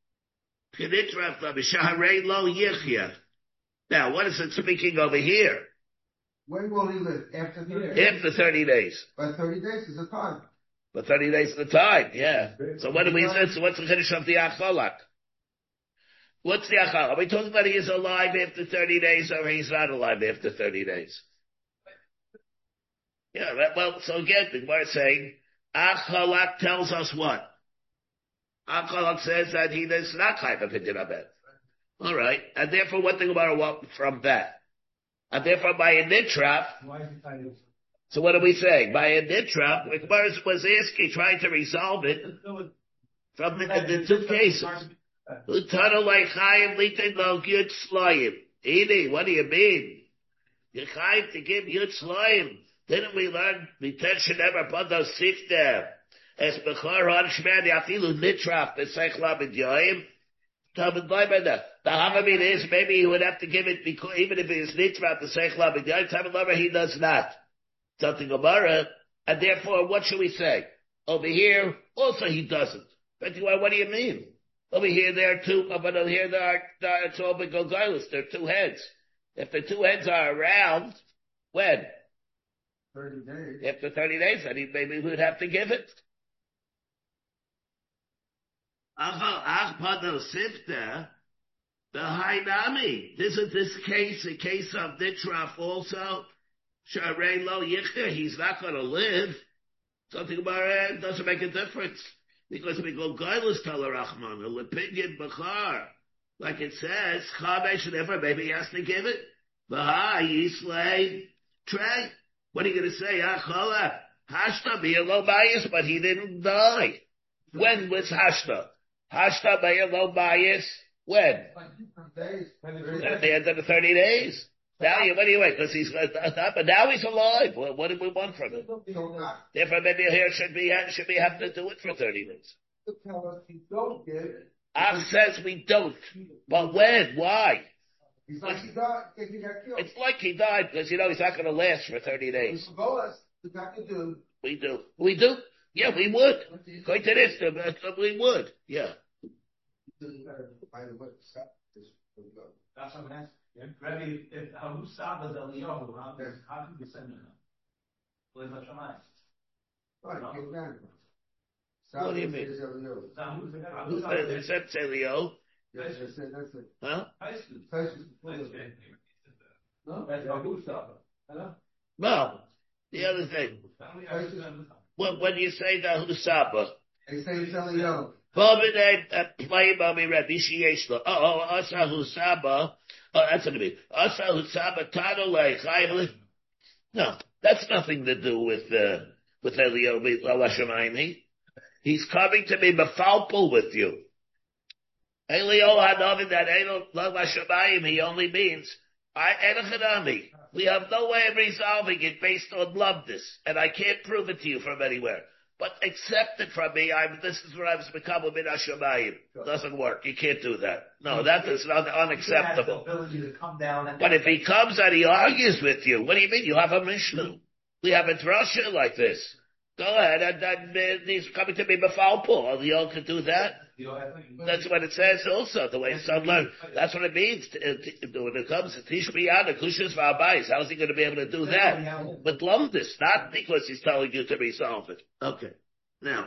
Shaharei Lo Yichya. Now, what is it speaking over here? When will he live? After 30 days? After 30 days. By 30 days is a time. But 30 days is the time, yeah. So what do we say? So what's the finish of the Acholak? What's the Acholak? Are we talking about he is alive after 30 days or he's not alive after 30 days? Yeah, well, so again, the Gemara is saying, Acholak tells us what? Acholak says that he is not chayv of Pidyon Abed. All right, and therefore, what the Gemara want from that? And therefore, by a nitraf, so what are we saying? By a nitraf, the Gemara was asking, trying to resolve it from the two cases. Edie, what do you mean? You're chayv to give Yud Slayim. Didn't we learn Mitesh never put those sifter as Bechor on Shmei Afilu Nitraf B'Seich Lamed Yoim? The Havamid is maybe he would have to give it because even if it is Nitraf B'Seich Lamed Yoim, Talmud Lover he does not. Something Gemara, and therefore what should we say? Over here also he doesn't. But what do you mean? Over here there are two, but over here there are it's all Begogilus. There are two heads. If the two heads are around, when? 30 days. After 30 days, then maybe we would have to give it. The Hainami. Isn't this case a case of Nitraf also? Sharei Lo Yichter, he's not going to live. Something about it doesn't make a difference. Because we go Goylus Talarachman, or Lepinyan Bachar. Like it says, Chamesh, and ever, maybe he has to give it. Baha, Yislay, Trey. What are you going to say? Achala, Hashta be a low bias, but he didn't die. When was Hashta? Hashta be a low bias. When? At the end of the 30 days. Now you, what do you wait? Because he's, but now he's alive. What do we want from him? Therefore, maybe here should be have to do it for 30 days. Tell us he don't give. Ach says we don't. But when? Why? He's like he died. He got killed. It's like he died because, he's not going to last for 30 days. We do. We do? Yeah, we would. Going to this, we would. Yeah. That's what I'm asking. Rabbi, if Abu Saba is Eliyahu, how can you send him? What do you mean? Is that Elio? Yes, that's it. Huh? No. The other thing. When you say the Husaba. They say it's Elio. Play Bobby Rabbi Shieshla. Asa Husaba. Oh, that's what it means. Asa Husaba Tadolei. No, that's nothing to do with Elio Lashamayim. He's coming to be befalpul with you. Elio Hanovin that Elio Lashamayim, he only means we have no way of resolving it based on loveness, and I can't prove it to you from anywhere. But accept it from me. This is what I was become a min hashamayim. Doesn't work. You can't do that. No, that is unacceptable. But if he comes and he argues with you, what do you mean? You have a Mishnah. We have a drasha like this. Go ahead, and he's coming to be befalpul. You all can do that. That's what it says also, the way some learn. That's what it means when it comes to Tish B'Yad, Kushas V'Abayis. How is he going to be able to do that? But lumdis, not because he's telling you to resolve it. Okay. Now.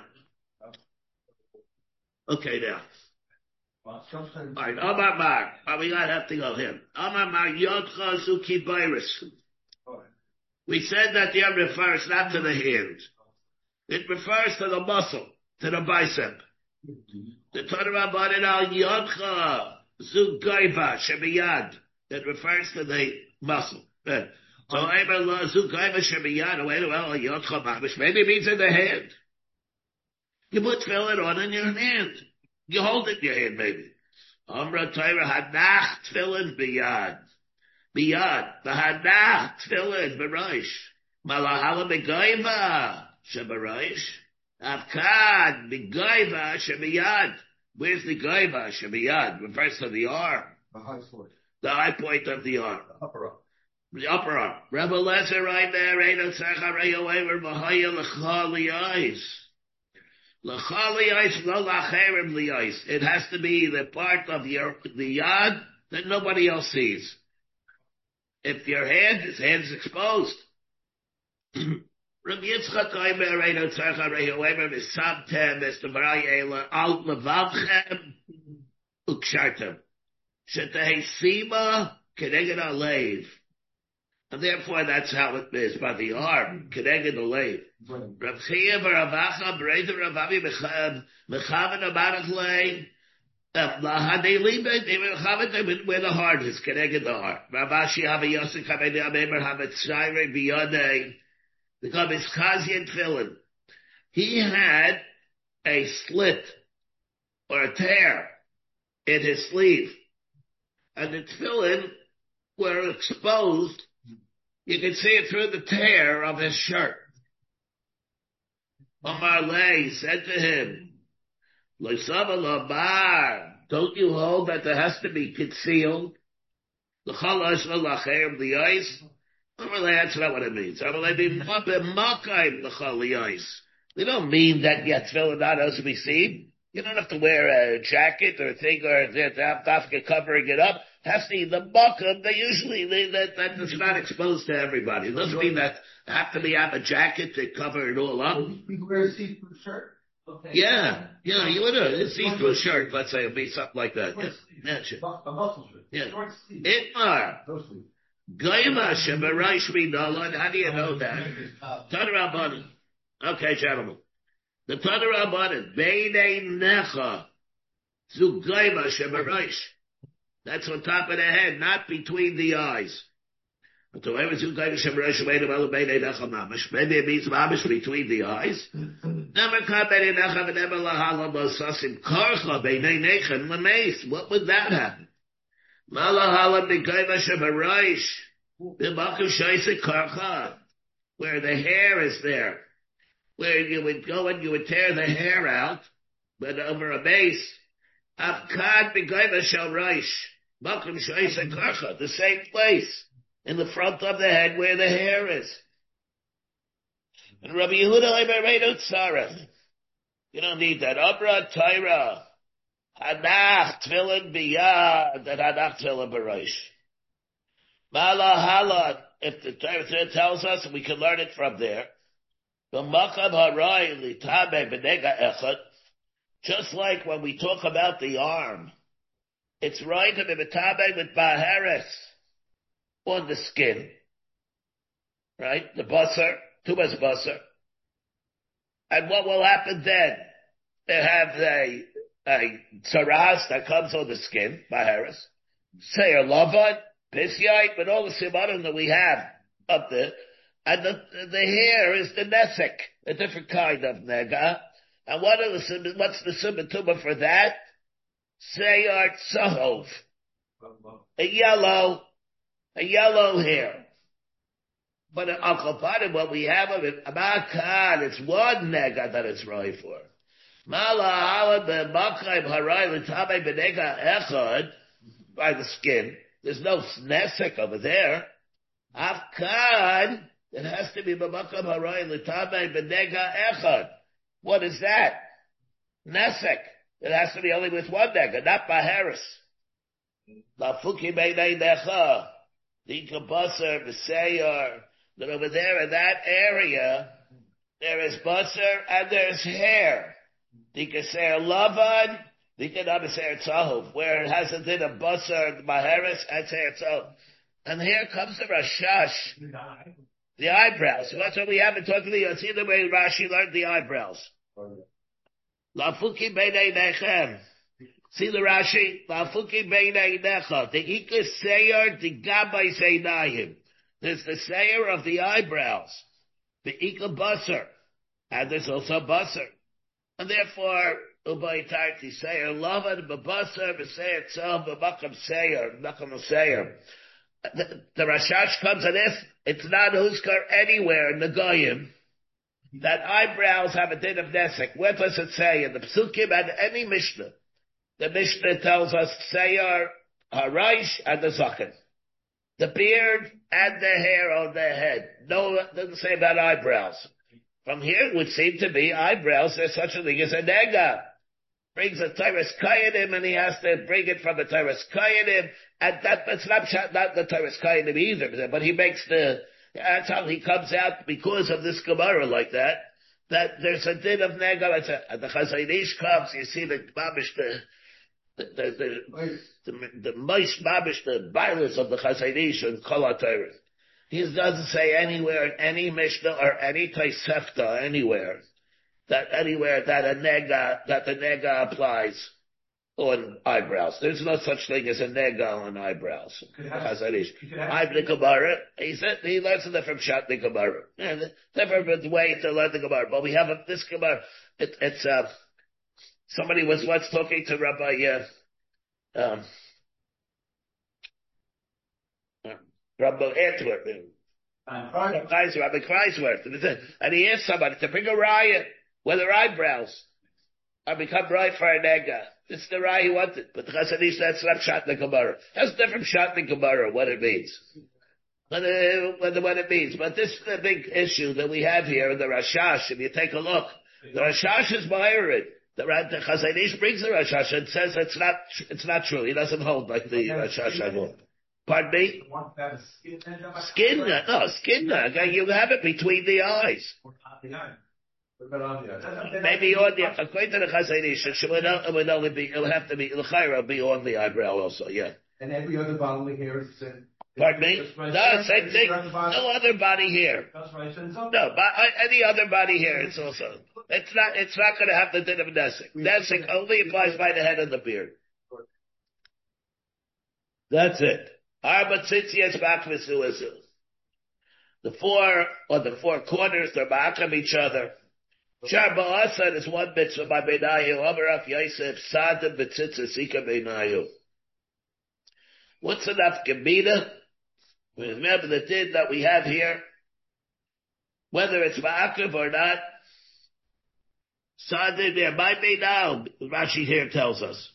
Alright, Amar Mar. We gotta have to go here. Amar Mar Yodcha Zuki Virus. We said that the Yom refers not to the hand. It refers to the muscle, to the bicep. The Torah Rabbanan al Yodcha Zugaiva Shemiyad. It refers to the muscle. So Zugaiva Shemiyad. Well, Yodcha Mamish. Maybe it means in the hand. You put tefillin on in your hand. You hold it in your hand, maybe. Amra Torah Hanach Tefillin Biyad. biyad, v'hanach, tefillin, b'rosh, malahala b'goyva, sheb'rosh, avkad, b'goyva, sheb'yad. Where's the goyva, sheb'yad? Refers to the arm. The high point. The high point of the arm. The upper arm. The upper arm. Rebbe Lezer right there, Eino Tzarcha Reyo Ever V'haya L'cha Liyais. L'cha Liyais, lo L'cherem Liyais. It has to be the part of the yad that nobody else sees. If your hand is exposed. Rabbi Yitzchak Omer, Eino Tzarcha Reyo Ever V'samtem, V'stavray Eila, Al Levavchem, Ukshartem. Shetei Sima, Keneged Alev. And therefore, that's how it is by the arm. Keneged Alev. Rav Chia Baravacha, Bereitha Ravavi Mechavan Abarach Lei, Lahadei Libe, they were Mechavan, where the heart is, Keneged the heart. Ravashi Hava Yosef Havedi Amemer Hametzayre Biyadei, the Gamis Chazian Tefillin. He had a slit, or a tear, in his sleeve. And the tefillin were exposed. You could see it through the tear of his shirt. Omar Lei said to him, L'sava Labar, don't you hold that there has to be concealed? L'chalash l'lacher the ice? Omar Lei, that's not what it means. Omar Lei, b'makayim l'chal the ice. They don't mean that your tefillin not supposed to be seen. You don't have to wear a jacket or a thing or have to covering it up. Has to be the buckle. They usually, that's not exposed to everybody. It doesn't mean that have to have a jacket to cover it all up. You can wear a see-through shirt. Okay. Yeah, you would a see-through shirt, let's say, it'd be something like that. Yeah, sure. A muscle shirt. Yeah. Short sleeve. Itmar. No sleeve. Goyma shebarash minolad. How do you know that? Tanarabbanan. Okay, gentlemen. The Tanarabbanan. Beinei necha. Zu goyma shebarash. That's on top of the head, not between the eyes. Maybe it means mamish between the eyes. What would that happen? Where the hair is there. Where you would go and you would tear the hair out, but over a base. The same place in the front of the head where the hair is. And Rabbi Yehuda Tzarech. You don't need that. Abra Taira. Hanach Tefillin Biyad and Hanach Tefillin B'Rosh. Mala Hala. If the Torah tells us, and we can learn it from there. B'makam haray litabe b'nega echad. Just like when we talk about the arm, it's right to be metabe with baharis on the skin, right? The basar, tubas basar. And what will happen then? They have a tsaras that comes on the skin, baharis, say a lavan, pisyite, but all the simanim that we have up there, and the hair is the nesek, a different kind of nega. And what's the subatuma for that? Seyar tzahov. A yellow hair. But Al Qapadim, what we have of it, Amakad, it's one nega that it's right for. Mala halad be'makayim haray l'tabei b'nega echad, by the skin. There's no nesek over there. Afkad, it has to be b'makayim haray l'tabei b'nega echad. What is that? Nesek. It has to be only with one nega, not baharis. Lafuki beinei necha. Dika basar, b'seyar. That over there in that area, there is basar and there's hair. Dika seir lavan, dika not a seir tzahov, where it has a din of basar, baharis, and seir tzahov. And here comes the rashash. The eyebrows. So that's what we have been talking to you. See the way Rashi learned the eyebrows. Lafuki beinei nechem. See the Rashi? Lafuki beinei necha. The ika seir, the gabay seinayim. There's the seir of the eyebrows. The ika basar. And there's also basar. And therefore, ubay tarti seir, lavan b'basar, b'seir tzal, b'makam seir, makam seir. the Rashash comes, and if it's not Huskar anywhere in the Goyim, that eyebrows have a din of Nesek. What does it say in the Psukim and any Mishnah? The Mishnah tells us Seyar, Haraish, and the Zaken. The beard and the hair on their head. No, it doesn't say about eyebrows. From here it would seem to be eyebrows. There's such a thing as a nega. Brings a Tyrus Kayanim, and he has to bring it from the Tyrus Kayanim, and that's not the Tyrus Kayanim either, but he makes that's how he comes out because of this Gemara like that there's a din of nega. And the Chazon Ish comes, you see the Mamish, the most Mamish, the violence of the Chazon Ish and Kol HaTorah. He doesn't say anywhere in any Mishnah or any Tosefta anywhere that the nega applies on eyebrows. There's no such thing as a nega on eyebrows. I've the Gemara. He said he learns a different shot the Gemara. Different way to learn the Gemara. But we have this Gemara. It's somebody was once talking to Rabbi Antwerp. Rabbi Kreisworth. And he asked somebody to bring a riot whether eyebrows are become right for a nega. It's the riot he wanted. But the Chazon Ish, that's not shot in the Gemara. That's a different shot in the Gemara, what it means. What it means. But this is the big issue that we have here in the Rashash. If you take a look, the Rashash is Myron. The Chazon Ish brings the Rashash and says it's not true. He doesn't hold like the Rashash I hold. Pardon me? Skin? No, skin. You have it between the eyes. Maybe on the, according to the Chazon Ish, it would only be, it would have to be, L'chaira be on the eyebrow also, yeah. And every other bodily hair is the same. Pardon me? No, same thing. No other body hair. No, any other body hair, it's also, it's not going to have the din of Nesek. Nesek only applies by the head and the beard. That's it. Arba tzitzias bakvisuazu. The four corners, they're back of each other. Shar ba'asad is one mitzvah by Beinayu. Amaraf Yosef Sadim b'tzitzas ika Beinayu. What's enough gemina? Remember the din that we have here, whether it's ma'akiv or not. Sadim there by Beinayu. Rashi here tells us.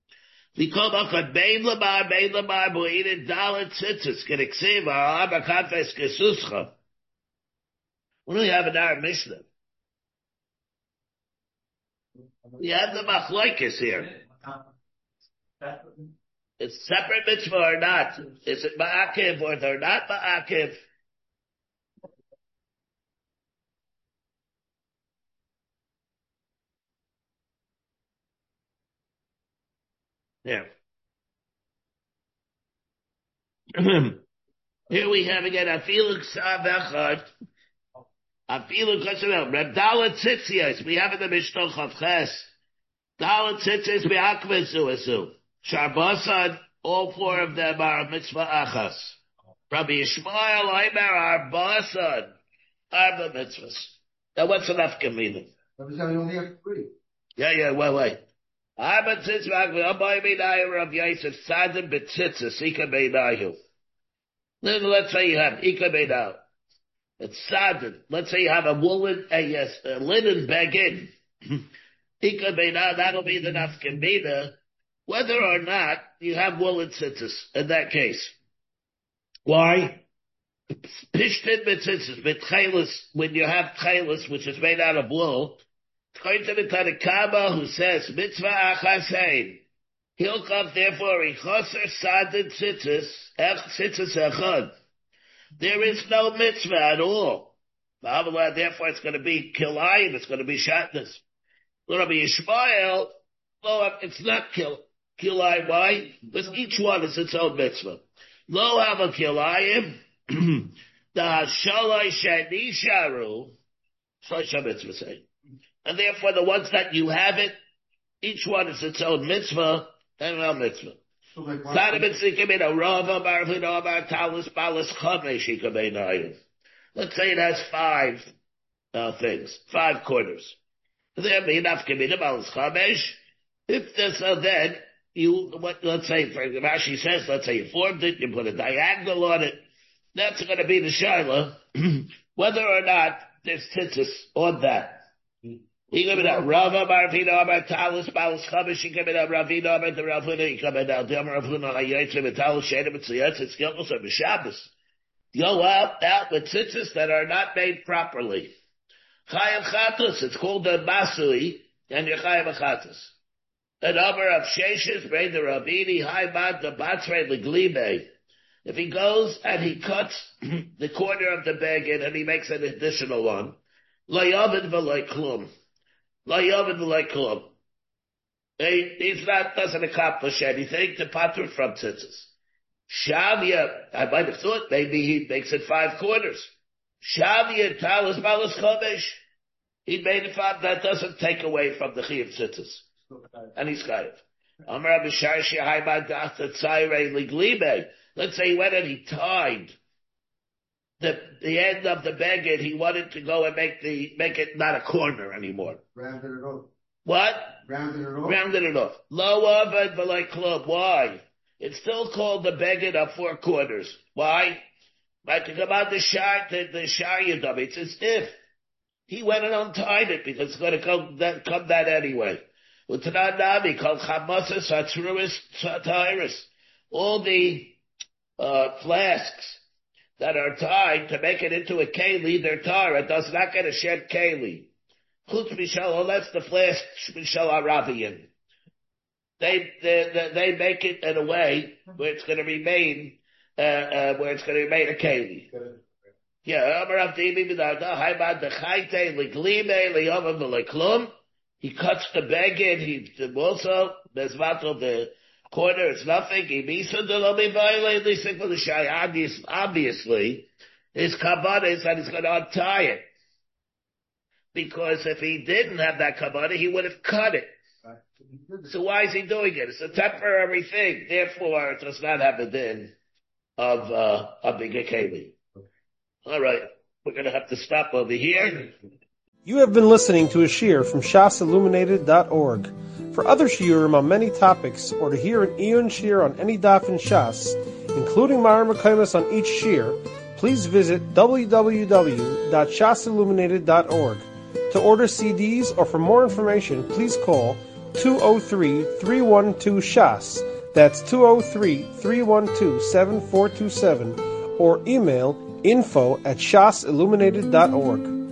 Bein lamar bo'idin dalet tzitzis k'niksiv ha'arba katves kesuscha. We don't have an Arab Mishnah. We have the machlokes here. It's separate mitzvah or not? Is it ma'akiv or they're not ma'akiv? Yeah. Here we have again Afilu Ksav Echad. Afilu Ksav Reb Dalet Tzitzias. We have in the Mishnah Chavches. Dalet Tzitzias Be'akvesu Asu. Sharbasad. All four of them are mitzvah achas. Rabbi Yishmael Aimer Arbasad. Arba mitzvahs. Now what's enough gemina? Rabbi Yishmael, you only have three. Yeah, wait. Arba tzitz Rabbi Beinayu Rav Yosef Sadim b'tzitzas Ika Beinayu. Let's say you have Ika Beinayu. It's Sadim. Let's say you have a linen begin. Ika Beinayu, that'll be the nafkamina. Whether or not you have woolen tzitzis in that case. Why? Pishtin b'tzitzis, b'tchelis, when you have tchelis, which is made out of wool, according to the Tanakama, who says, mitzvah achasein, he'll come therefore, ichoser sadin tzitzis, tzitzis echad. There is no mitzvah at all. Therefore it's going to be kilayim, it's going to be shatnez. Rabbi Yishmael, no, it's not kilayim. Why? Because each one is its own mitzvah. Lo hava kilayim, the hashalai shani sharu, shloisha mitzvah say. And therefore the ones that you have it, each one is its own mitzvah, and no mitzvah. Let's say it has five things, five corners. If there's then let's say, for Rashi says, let's say you formed it, you put a diagonal on it, that's going to be the shaila, whether or not there's tzitzis on that. He coming out Rava Marvina Amar Talis Balas Chavish. He coming out Ravina Amar the Ravuna. He coming out the Amar Ravuna Hayyitz V'Talis Shedem Tziyatz. It's Gilgos or B'Shabbos. Go out with tzitzis that are not made properly. Chayav Chatos. It's called the Masui, and you're Chayav Chatos. The number of Sheshes made the Ravini Haimad the Batzrei L'Glibe. If he goes and he cuts the corner of the beged and he makes an additional one, Lo Yavid V'Lo Klum. Lo Yavid V'Lo Klum. He's not, doesn't accomplish anything to patur from tzitzis. Shavya, I might have thought maybe he makes it 5 quarters. Shavya Talis Balas Chomesh. He made it 5, that doesn't take away from the Chiyuv tzitzis. And he's Chayav. Amar B'Shar Shehaimad Dachta Tzayrei L'Glibe. Let's say he went and he tied the end of the beged. He wanted to go and make it not a corner anymore. Rounded it off. What? Rounded it off. Rounded it off. Lo avad v'lei klub. Why? It's still called the beged of 4 quarters. Why? Like to come out the shar yadam. It's as if he went and untied it because it's going to come that anyway. Utanad Navi called chamasas hatruis satyrus. All the flasks that are tied to make it into a keli, they're tar. It does not get a shed keli. Chutz mishal, that's the flask mishal arabian. They make it in a way where it's going to remain, a keli. Yeah, he cuts the beged, he also, bezvato the corner, it's nothing. Obviously, his kavanah is that he's going to untie it. Because if he didn't have that kavanah, he would have cut it. So why is he doing it? It's a temporary thing. Therefore, it does not have a din of a bigger keli. All right. We're going to have to stop over here. You have been listening to a shiur from shasilluminated.org. For other shiurim on many topics, or to hear an Iyun shiur on any daf in Shas, including Mara Mekaymas on each shiur, please visit www.shasilluminated.org. To order CDs or for more information, please call 203-312-SHAS. That's 203-312-7427, or email info@shasilluminated.org.